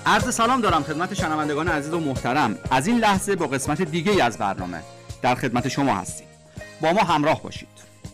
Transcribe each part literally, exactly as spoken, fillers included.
عرض سلام دارم خدمت شنوندگان عزیز و محترم. از این لحظه با قسمت دیگه‌ای از برنامه در خدمت شما هستیم. با ما همراه باشید.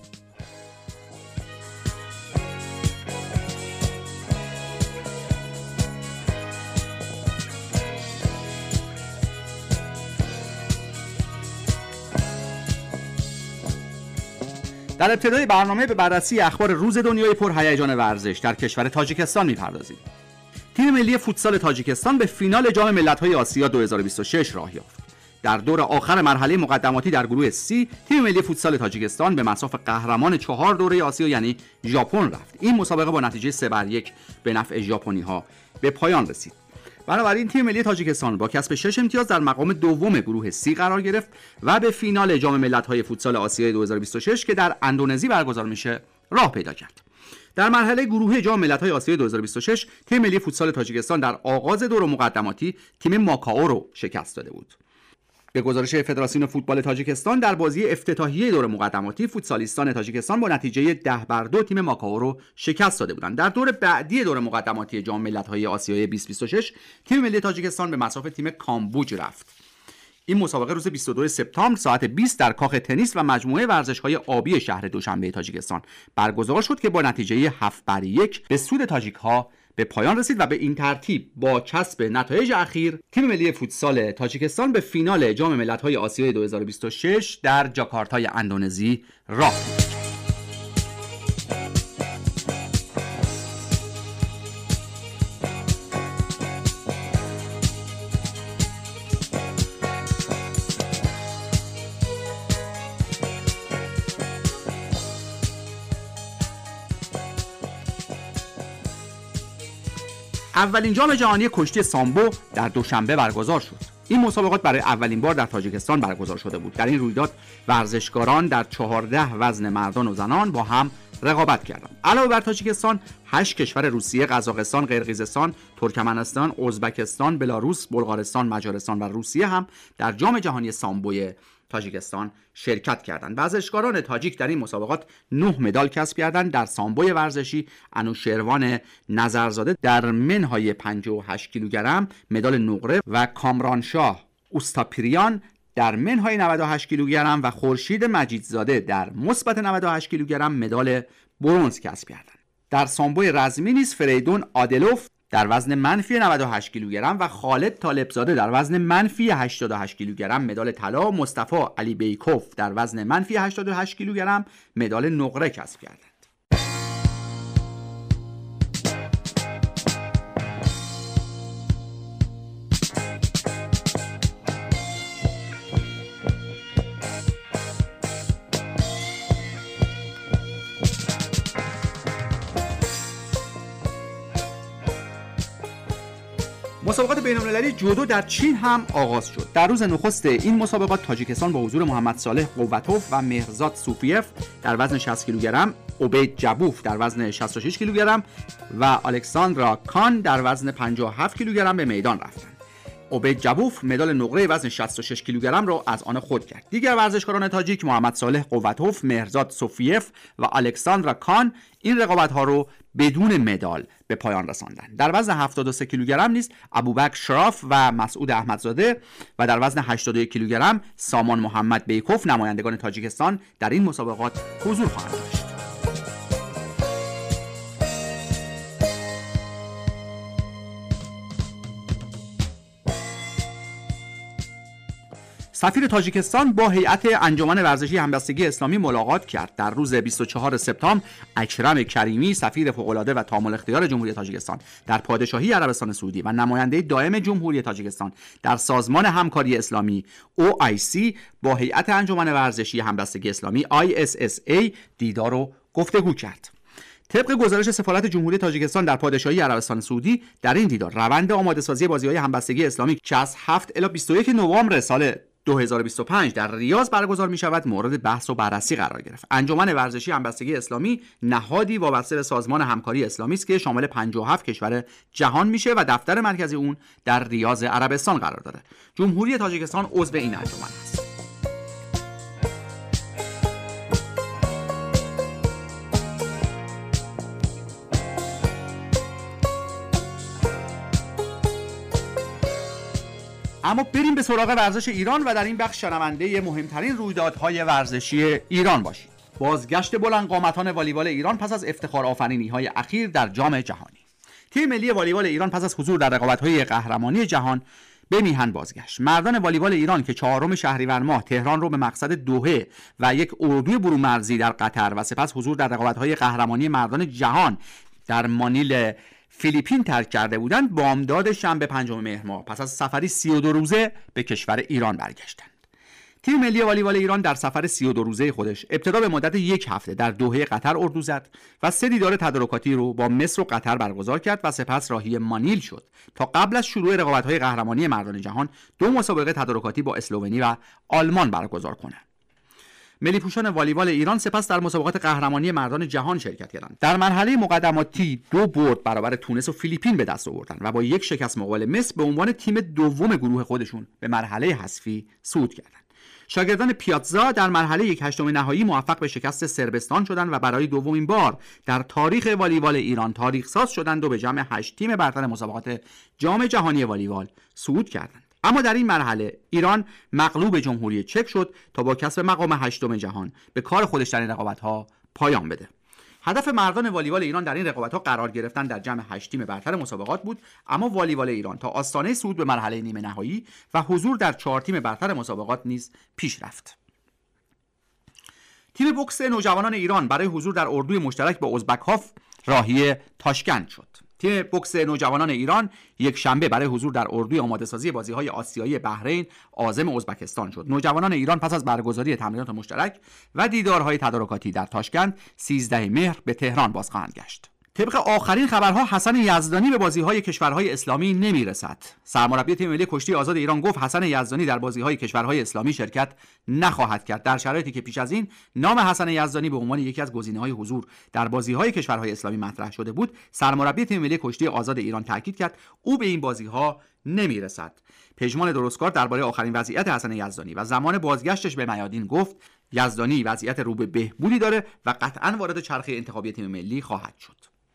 در ابتدای برنامه به بررسی اخبار روز دنیای پرهیجان ورزش در کشور تاجیکستان می‌پردازیم. تیم ملی فوتسال تاجیکستان به فینال جام ملت‌های آسیا دو هزار و بیست و شش راه یافت. در دور آخر مرحله مقدماتی در گروه سی، تیم ملی فوتسال تاجیکستان به مصاف قهرمان چهار دوره آسیا یعنی ژاپن رفت. این مسابقه با نتیجه سه بر یک به نفع ژاپنی‌ها به پایان رسید. بنابراین تیم ملی تاجیکستان با کسب شش امتیاز در مقام دوم گروه سی قرار گرفت و به فینال جام ملت‌های فوتسال آسیا دو هزار و بیست و شش که در اندونزی برگزار میشه راه پیدا کرد. در مرحله گروهی جام ملت‌های آسیا دو هزار و بیست و شش تیم ملی فوتسال تاجیکستان در آغاز دور مقدماتی تیم ماکائو رو شکست داده بود. به گزارش فدراسیون فوتبال تاجیکستان در بازی افتتاحیه دور مقدماتی فوتسالیستان تاجیکستان با نتیجه ده بر دو تیم ماکائو رو شکست داده بودند. در دور بعدی دور مقدماتی جام ملت‌های آسیا بیست و بیست و شش تیم ملی تاجیکستان به مصاف تیم کامبوج رفت. این مسابقه روز بیست و دوم سپتامبر ساعت بیست در کاخ تنیس و مجموعه ورزش‌های آبی شهر دوشنبه تاجیکستان برگزار شد که با نتیجه هفت بر یک به سود تاجیک‌ها به پایان رسید و به این ترتیب با کسب نتایج اخیر تیم ملی فوتسال تاجیکستان به فینال جام ملت‌های آسیا دو هزار و بیست و شش در جاکارتای اندونزی راه پیدا کرد. اولین جام جهانی کشتی سامبو در دوشنبه برگزار شد. این مسابقات برای اولین بار در تاجیکستان برگزار شده بود. در این رویداد ورزشکاران در چهارده وزن مردان و زنان با هم رقابت کردند. علاوه بر تاجیکستان، هشت کشور روسیه، قزاقستان، قرقیزستان، ترکمنستان، ازبکستان، بلاروس، بلغارستان، مجارستان و روسیه هم در جام جهانی سامبو تاجیکستان شرکت کردند. ورزشکاران تاجیک در این مسابقات نه مدال کسب کردند. در سامبو ورزشی انوشیروان نظرزاده در منهای پنجاه و هشت کیلوگرم مدال نقره و کامرانشاه اوستاپیریان در منهای نود و هشت کیلوگرم و خورشید مجیدزاده در مثبت نود و هشت کیلوگرم مدال برنز کسب کردند. در سامبو رزمی نیز فریدون عادلوف در وزن منفی نود و هشت کیلوگرم و خالد طالبزاده در وزن منفی هشتاد و هشت کیلوگرم مدال طلا و مصطفی علی بیکوف در وزن منفی هشتاد و هشت کیلوگرم مدال نقره کسب کردند. مسابقات بین‌المللی جودو در چین هم آغاز شد. در روز نخست این مسابقات تاجیکستان با حضور محمد صالح قوتوف و مهرزاد صوفیف در وزن شصت کیلوگرم، عبید جبوف در وزن شصت و شش کیلوگرم و الکساندرا کان در وزن پنجاه و هفت کیلوگرم به میدان رفتند. عبید جبوف مدال نقره وزن شصت و شش کیلوگرم را از آن خود کرد. دیگر ورزشکاران تاجیک محمد صالح قوتوف، مهرزاد صوفیف و الکساندرا کان این رقابت‌ها را بدون مدال به پایان رساندند. در وزن هفتاد و سه کیلوگرم نیز ابوبکر شراف و مسعود احمدزاده و در وزن هشتاد و یک کیلوگرم سامان محمد بیکوف نمایندگان تاجیکستان در این مسابقات حضور خواهند داشت. سفیر تاجیکستان با هیئت انجمن ورزشی همبستگی اسلامی ملاقات کرد. در روز بیست و چهارم سپتامبر اکرم کریمی سفیر فوق‌العاده و تامل اختیار جمهوری تاجیکستان در پادشاهی عربستان سعودی و نماینده دائم جمهوری تاجیکستان در سازمان همکاری اسلامی او آی سی با هیئت انجمن ورزشی همبستگی اسلامی آی اس اس ای دیدار و گفتگو کرد. طبق گزارش سفارت جمهوری تاجیکستان در پادشاهی عربستان سعودی در این دیدار روند آماده‌سازی بازی‌های همبستگی اسلامی که از هفت الی بیست و یک نوامبر سال دو هزار و بیست و پنج در ریاض برگزار می شود مورد بحث و بررسی قرار گرفت. انجمن ورزشی همبستگی اسلامی نهادی وابسته به سازمان همکاری اسلامی است که شامل پنجاه و هفت کشور جهان میشه و دفتر مرکزی اون در ریاض عربستان قرار داره. جمهوری تاجیکستان عضو این انجمن است. اما بریم به سراغ ورزش ایران و در این بخش شنونده مهمترین رویدادهای ورزشی ایران باشید. بازگشت بلندقامتان والیبال ایران پس از افتخار آفرینی‌های اخیر در جام جهانی. تیم ملی والیبال ایران پس از حضور در رقابت‌های قهرمانی جهان به میهن بازگشت. مردان والیبال ایران که چهارم شهریور ماه تهران رو به مقصد دوحه و یک اردوی برومرزی در قطر و سپس حضور در رقابت‌های قهرمانی مردان جهان در مانیل فیلیپین ترک کرده بودند، بامداد شنبه پنجم مهر ماه پس از سفری سی و دو روزه به کشور ایران برگشتند. تیم ملی والیبال ایران در سفر سی و دو روزه خودش ابتدا به مدت یک هفته در دوحه قطر اردو زد و سه دیدار تدارکاتی رو با مصر و قطر برگزار کرد و سپس راهی مانیل شد تا قبل از شروع رقابت‌های قهرمانی مردان جهان دو مسابقه تدارکاتی با اسلوونی و آلمان برگزار کنند. ملی پوشان والیبال ایران سپس در مسابقات قهرمانی مردان جهان شرکت کردند. در مرحله مقدماتی دو برد برابر تونس و فیلیپین به دست آوردند و با یک شکست مقابل مصر به عنوان تیم دوم گروه خودشون به مرحله حذفی صعود کردند. شاگردان پیاتزا در مرحله یک هشتم نهایی موفق به شکست صربستان شدند و برای دومین بار در تاریخ والیبال ایران تاریخ ساز شدند و به جمع هشت تیم برتر مسابقات جام جهانی والیبال صعود کردند. اما در این مرحله ایران مغلوب جمهوری چک شد تا با کسب مقام هشتم جهان به کار خودش در این رقابت‌ها پایان بده. هدف مردان والیبال ایران در این رقابت‌ها قرار گرفتن در جمع هشت تیم برتر مسابقات بود، اما والیبال ایران تا آستانه صعود به مرحله نیمه نهایی و حضور در چهار تیم برتر مسابقات نیز پیش رفت. تیم بوکس نوجوانان ایران برای حضور در اردوی مشترک با ازبک‌هاف راهی تاشکند شد. تیم بوکس نوجوانان ایران یک شنبه برای حضور در اردوی آماده سازی بازی‌های آسیایی بحرین عازم ازبکستان شد. نوجوانان ایران پس از برگزاری تمرینات مشترک و دیدارهای تدارکاتی در تاشکند سیزده مهر به تهران باز خواهند گشت. طبق آخرین خبرها حسن یزدانی به بازی‌های کشورهای اسلامی نمی‌رسد. سرمربی تیم ملی کشتی آزاد ایران گفت حسن یزدانی در بازی‌های کشورهای اسلامی شرکت نخواهد کرد، در شرایطی که پیش از این نام حسن یزدانی به عنوان یکی از گزینه‌های حضور در بازی‌های کشورهای اسلامی مطرح شده بود. سرمربی تیم ملی کشتی آزاد ایران تاکید کرد او به این بازی‌ها نمی‌رسد. پژمان درستکار درباره آخرین وضعیت حسن یزدانی و زمان بازگشتش به میادین گفت یزدانی وضعیت رو به بهبودی داره و قطعاً وارد چرخه انتخابی تیم ملی خواهد شد.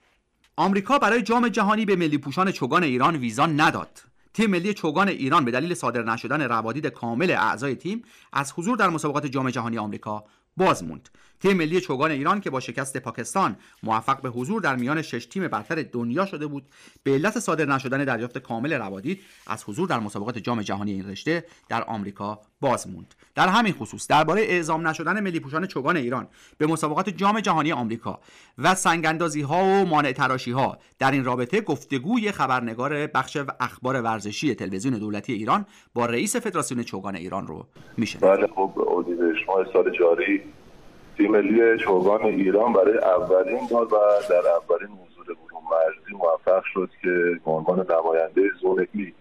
آمریکا برای جام جهانی به ملی پوشان چوگان ایران ویزا نداد. تیم ملی چوگان ایران به دلیل صادر نشدن روادید کامل اعضای تیم از حضور در مسابقات جام جهانی آمریکا باز موند. تیم ملی چوگان ایران که با شکست پاکستان موفق به حضور در میان شش تیم برتر دنیا شده بود، به علت صادر نشدن دریافت کامل روادید از حضور در مسابقات جام جهانی این رشته در آمریکا باز موند. در همین خصوص درباره اعزام نشدن ملی پوشان چوگان ایران به مسابقات جام جهانی آمریکا و سنگ‌اندازی‌ها و مانع تراشی‌ها در این رابطه گفتگوی خبرنگار بخش اخبار ورزشی تلویزیون دولتی ایران با رئیس فدراسیون چوگان ایران رو میشنوید. بله، خب اردیبهشت ماه سال جاری تیم ملی چوگان ایران برای اولین بار و در اولین حضور برومرزی موفق شد که به عنوان نماینده زون ای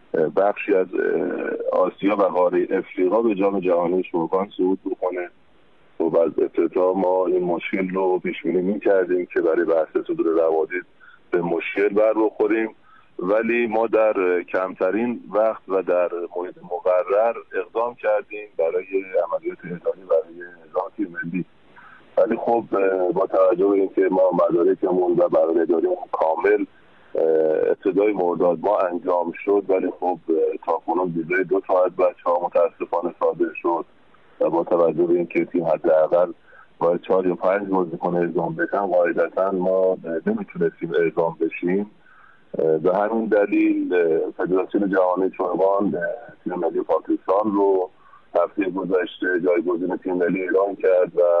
بخشی از آسیا و قاره افریقا به جام جهانی چوگان صعود بکنه. و از ابتدا ما این مشکل رو پیش بینی می‌کردیم که برای بحث صدور روادید به مشکل بر بخوریم، ولی ما در کمترین وقت و در محیط مقرر اقدام کردیم برای عملیات احتاطی برای نظام تیم ملی. ولی خب با توجه به اینکه ما مدارکمون و برنامه‌ریزیمون کامل ابتدای مرداد ما انجام شد، ولی خب تا کنون ویزای دو تا از بچه‌ها متاسفانه صادر شد و با توجه به اینکه تیم حداقل باید چهار یا پنج بازیکن اعزام بشن، قاعدتاً ما نمیتونستیم اعزام بشیم. به همین دلیل فدراسیون جهانی چوگان تیم ملی پاکستان رو هفته گذشته جایگزین تیم ملی اعلام کرد و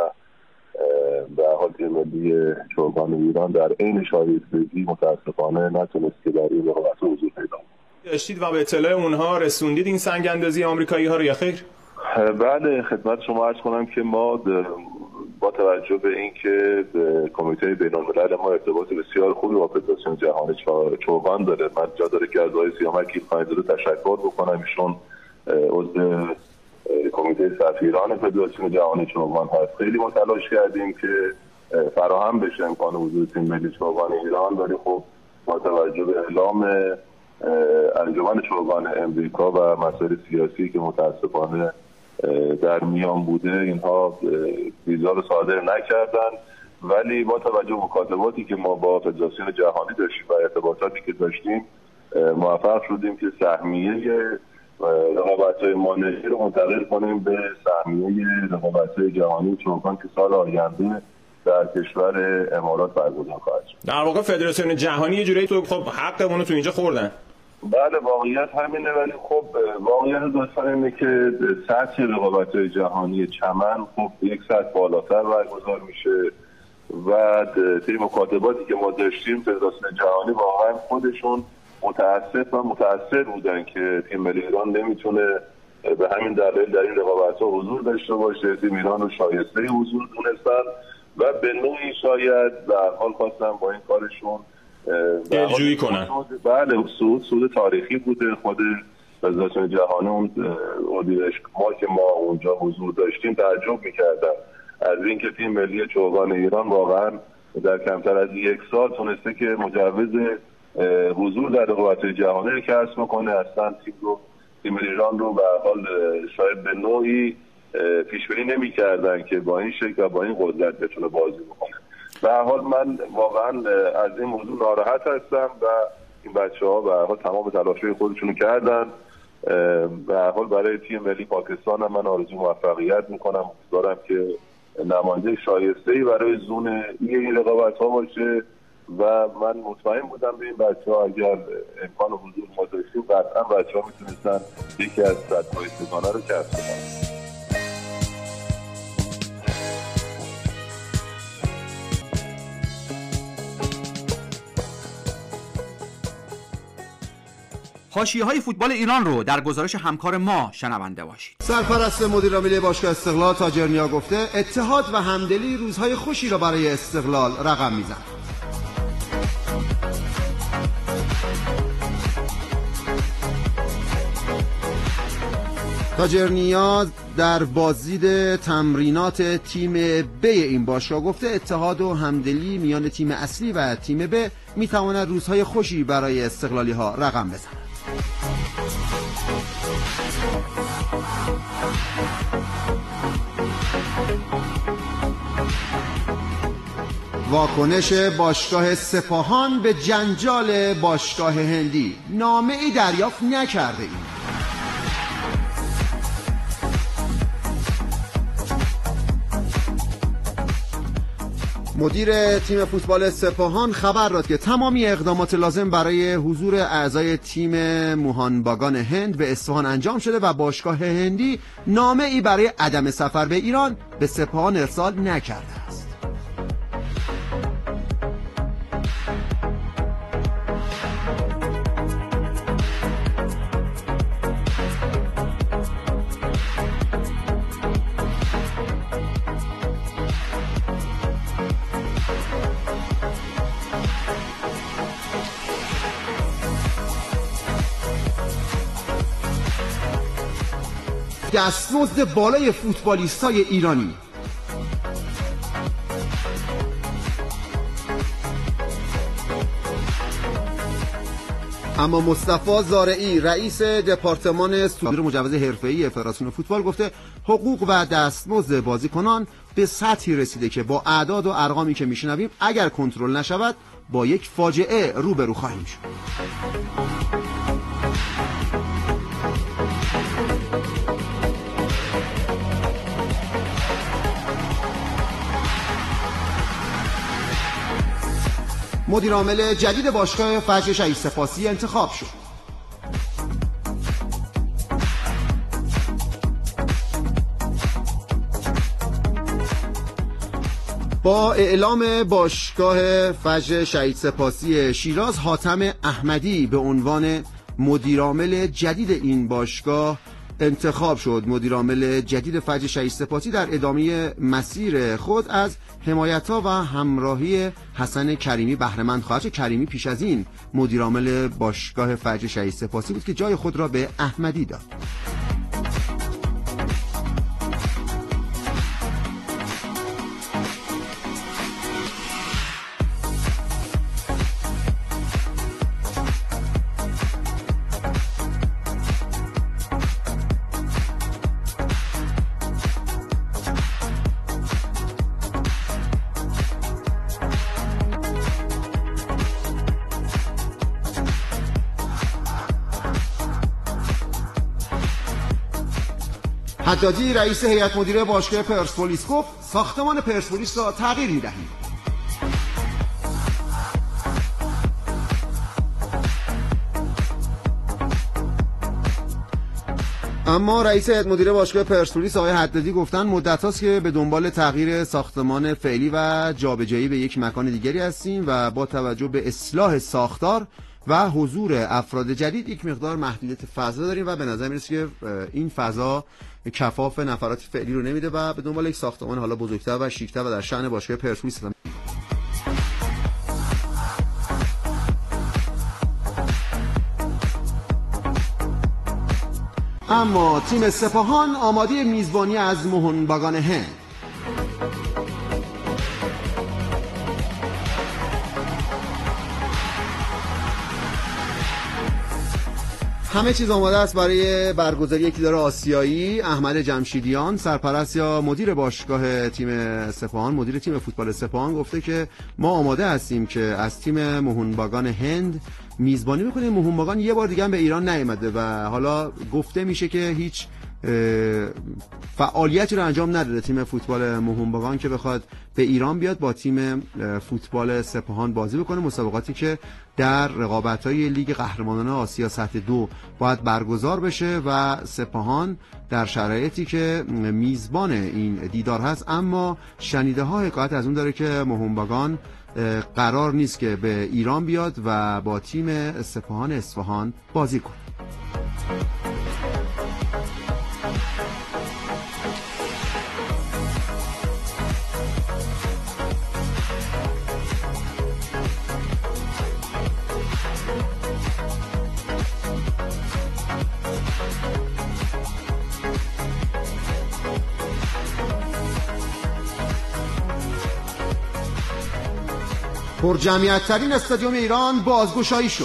به حال تیم ملی چوگان ایران در عین شایستگی متاسفانه نتونست که در این رقابت حضور پیدا کنه. داشتید و به اطلاع اونها رسوندید این سنگ اندازی آمریکایی ها رو یا خیر؟ بله، خدمت شما عرض کنم که ما با توجه به اینکه کمیته بین‌الملل ما ارتباط بسیار خوبی با فدراسیون جهانی چوگان داره، من جا داره که از آقای سیامکی فایزلو تشکر بکنم. ایشون عضو کمیته سفیران فدراسیون جهانی چوگان هست. خیلی ما تلاش کردیم که فراهم بشه امکان حضور تیم ملی چوگان ایران، ولی خب با توجه به اعلام انجمن چوگان امریکا و مسائل سیاسی که متاسفانه در میان بوده، اینها ویزا رو صادر نکردن. ولی با توجه به مکاتباتی که ما با فدراسیون جهانی داشتیم و ارتباطاتی که داشتیم موفق شدیم که سهمیه رقابت‌های مانحی رو منتقل کنیم به سهمیه رقابت‌های جهانی چوگان که سال آینده در کشور امارات برگزار خواهد شد. در واقع فدراسیون جهانی یه جوری تو خب حقمون رو تو اینجا خوردن. بله واقعیت همینه، ولی خب واقعیت داستان اینه که سطح رقابت‌های جهانی چمن خب یک سطح بالاتر برگزار میشه و طی مکاتباتی که ما داشتیم فدراسیون جهانی واقعا خودشون متاسف و متاثر بودن که تیم ملی ایران نمیتونه به همین دلیل در این رقابت‌ها حضور داشته باشه. تیم ایران رو شایسته حضور دونستن و به نوعی شاید به هر حال خواستن با این کارشون دلجویی کنن. بله سود سود تاریخی بوده. خود فدراسیون جهانی اون اردیبهشت ما که ما اونجا حضور داشتیم تعجب می‌کردن از اینکه تیم ملی چوگان ایران واقعا در کمتر از یک سال تونسته که مجوز حضور در رقابت‌های جهانی رو کسب کنه. اصلا تیم رو تیم ایران رو به حال شاید به نوعی پیش بینی نمی‌کردن که با این شکل و با این قدرت بتونه بازی بکنه. به هر حال من واقعا از این موضوع ناراحت هستم و این بچه‌ها به هر حال تمام تلاش‌های خودشونو کردن. به هر حال برای تیم ملی پاکستان هم من آرزوی موفقیت می‌کنم. امیدوارم که نماینده شایسته‌ای برای زون این رقابت‌ها باشه و من مطمئن بودم به این بچه‌ها اگر امکان حضور ما داشتیم قطعا بچه‌ها میتونستن یکی از سطح‌های سگانه رو کسب کنن. حاشیه‌های فوتبال ایران رو در گزارش همکار ما شنونده باشید. سرپرست مدیر عامل باشگاه استقلال تاجرنیا گفته اتحاد و همدلی روزهای خوشی را برای استقلال رقم میزند. تاجرنیا در بازدید تمرینات تیم ب این باشگاه گفته اتحاد و همدلی میان تیم اصلی و تیم ب میتواند روزهای خوشی برای استقلالی ها رقم بزند. واکنش باشگاه سپاهان به جنجال باشگاه هندی، نامه‌ای دریافت نکرده ایم. مدیر تیم فوتبال سپاهان خبر داد که تمامی اقدامات لازم برای حضور اعضای تیم موهانباگان هند به اصفهان انجام شده و باشگاه هندی نامه‌ای برای عدم سفر به ایران به سپاهان ارسال نکرده است. دستمزد بالای فوتبالیستای ایرانی. اما مصطفی زارعی رئیس دپارتمان صدور مجوز حرفه‌ای فدراسیون فوتبال گفته حقوق و دستمزد بازیکنان به سطحی رسیده که با اعداد و ارقامی که میشنویم اگر کنترل نشود با یک فاجعه روبرو خواهیم شد. مدیر عامل جدید باشگاه فجر شهید سپاسی انتخاب شد. با اعلام باشگاه فجر شهید سپاسی شیراز، حاتم احمدی به عنوان مدیر عامل جدید این باشگاه انتخاب شد. مدیر عامل جدید فجر شهید سپاسی در ادامه مسیر خود از حمایت‌ها و همراهی حسن کریمی بهره مند خواهد شد. کریمی پیش از این مدیر عامل باشگاه فجر شهید سپاسی بود که جای خود را به احمدی داد. حدادی رئیس هیئت مدیره باشگاه پرسپولیس گفت ساختمان پرسپولیس را تغییر می‌دهیم. اما رئیس هیئت مدیره باشگاه پرسپولیس آقای حدادی گفتن مدت هاست که به دنبال تغییر ساختمان فعلی و جابجایی به یک مکان دیگری هستیم و با توجه به اصلاح ساختار و حضور افراد جدید یک مقدار محدودیت فضا داریم و به نظر میرسه که این فضا کفاف نفرات فعلی رو نمیده و به دنبال یک ساختمان حالا بزرگتر و شیک‌تر و در شأن باشگاه پرسپولیس هستیم. اما تیم سپاهان آماده میزبانی از موهنباگان هند. همه چیز آماده است برای برگزاری یک دیدار آسیایی. احمد جمشیدیان سرپرست یا مدیر باشگاه تیم سپاهان، مدیر تیم فوتبال سپاهان گفته که ما آماده هستیم که از تیم موهنباگان هند میزبانی بکنیم. موهنباگان یه بار دیگه هم به ایران نیامده و حالا گفته میشه که هیچ فعالیتی رو انجام نداده تیم فوتبال موهنباگان که بخواد به ایران بیاد با تیم فوتبال سپاهان بازی بکنه. مسابقاتی که در رقابت‌های لیگ قهرمانان آسیا سطح دو باید برگزار بشه و سپاهان در شرایطی که میزبان این دیدار هست، اما شنیده ها حکایت از اون داره که موهنباگان قرار نیست که به ایران بیاد و با تیم سپاهان اصفهان بازی کنه. پر جمعیت ترین استادیوم ایران بازگشایی شد.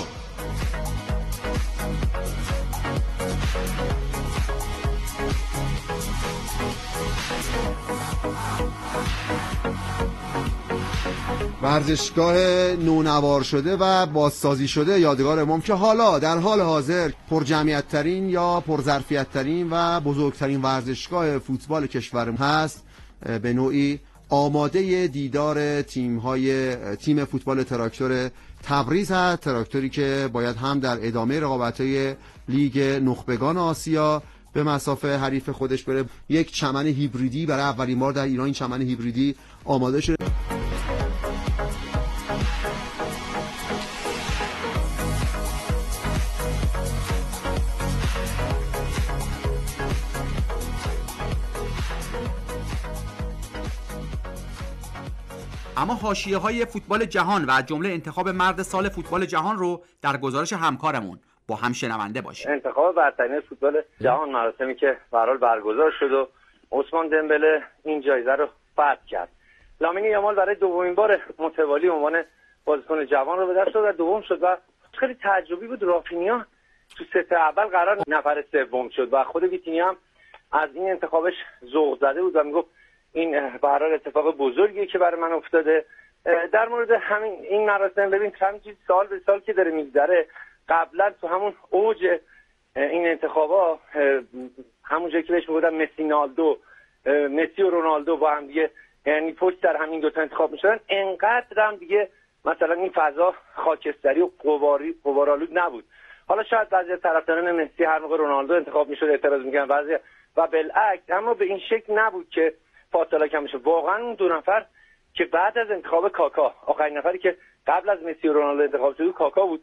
ورزشگاه نونوار شده و بازسازی شده یادگار امام که حالا در حال حاضر پر جمعیت ترین یا پر ظرفیت ترین و بزرگترین ورزشگاه فوتبال کشورمون هست، به نوعی آماده دیدار تیم‌های تیم فوتبال تراکتور تبریز هست. تراکتوری که باید هم در ادامه رقابت‌های لیگ نخبگان آسیا به مسافه حریف خودش بره. یک چمن هیبریدی برای اولین بار در ایران این چمن هیبریدی آماده شده. اما حاشیه‌های فوتبال جهان و از جمله انتخاب مرد سال فوتبال جهان رو در گزارش همکارمون با هم شنونده باشیم. انتخاب برترین فوتبال جهان مراسمی که به هر حال برگزار شد و عثمان دمبله این جایزه رو فتح کرد. لامین یامال برای دومین بار متوالی عنوان بازیکن جوان رو به دست آورد و دوم شد و خیلی تعجبی بود. رافینیا تو ست اول قرار نفر سوم شد و خود ویتینیا هم از این انتخابش ذوق زده بود و میگفت این به هر حال اتفاق بزرگیه که برای من افتاده. در مورد همین این مراسم ببین همینجوری سال به سال که داره میگذره، قبلا تو همون اوج این انتخابا همون جایی که بهش میگفتن مسی نالدو مسی و رونالدو با هم دیگه یعنی پشت سر همین دو تا انتخاب میشدن، انقدر هم دیگه مثلا این فضا خاکستری و قواری قوارآلود نبود. حالا شاید بعضی از طرفداران مسی هر موقع رونالدو انتخاب میشد اعتراض میکردن بعضی و بالعکس، اما به این شکل نبود که فاصله کم بشه. واقعا اون دو نفر که بعد از انتخاب کاکا، آخرین نفری که قبل از مسی و رونالدو انتخاب شد کاکا بود،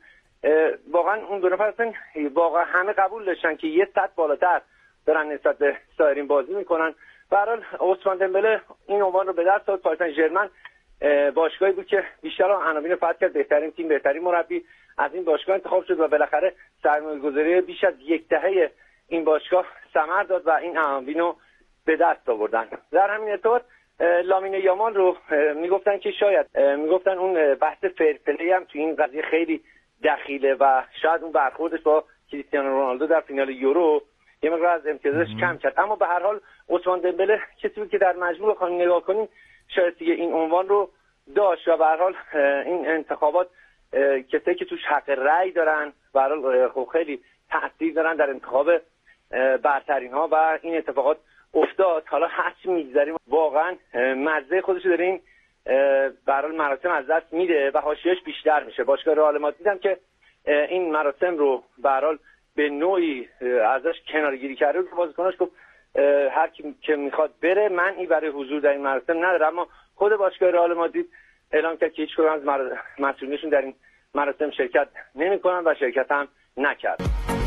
واقعا اون دو نفر اصلا واقعا همه قبول داشتن که یه سطح بالاتر دارن نسبت به سایرین بازی میکنن. به هر حال عثمان دمبله این عنوان رو به دست آورد. پاریس سن ژرمن باشگاهی بود که بیشتر عناوین فتح کرد، بهترین تیم، بهترین مربی از این باشگاه انتخاب شد و بالاخره سرمایه‌گذاری بیش از یک دهه این باشگاه ثمر داد و این عناوین رو به دست آوردن. در همین ارتباط لامین یامال رو میگفتن که شاید میگفتن اون بحث فیر پلی هم تو این قضیه خیلی دخیله و شاید اون برخوردش با کریستیانو رونالدو در فینال یورو یه مقدار از امتیازش کم کرد. اما به هر حال عثمان دمبله کسی بود که در مجموع بخوایم نگاه کنیم شاید دیگه این عنوان رو داشت و به هر حال این انتخابات کسایی که توش حق رأی دارن به هر حال خب خیلی تاثیر دارن در انتخاب برترین ها و این اتفاقات افتاد. حالا هرچی میگذریم واقعا مزه خودشو داره این برای مراسم از دست میده و حاشیه‌اش بیشتر میشه. باشگاه رئال مادرید هم که این مراسم رو به هر حال به نوعی ازش کنارگیری کرده بود، بازیکناش گفت هر کی که میخواد بره، منعی برای حضور در این مراسم نداره. اما خود باشگاه رئال مادرید اعلام کرد که هیچ کدوم از مسئولینشون در این مراسم شرکت نمی‌کنن و شرکت هم نکرد.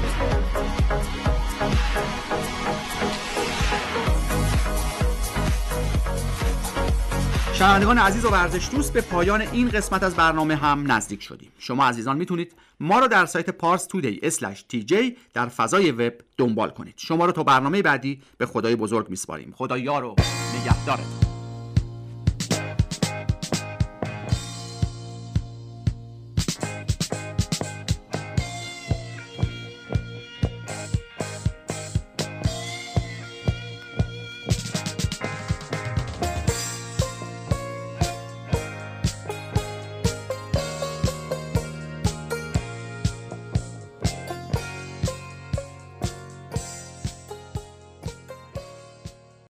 شنوندگان عزیز و ورزش دوست، به پایان این قسمت از برنامه هم نزدیک شدیم. شما عزیزان میتونید ما رو در سایت پارس تودی اسلش تی جی در فضای وب دنبال کنید. شما رو تا برنامه بعدی به خدای بزرگ میسپاریم. خدا یار و نگهدارتون.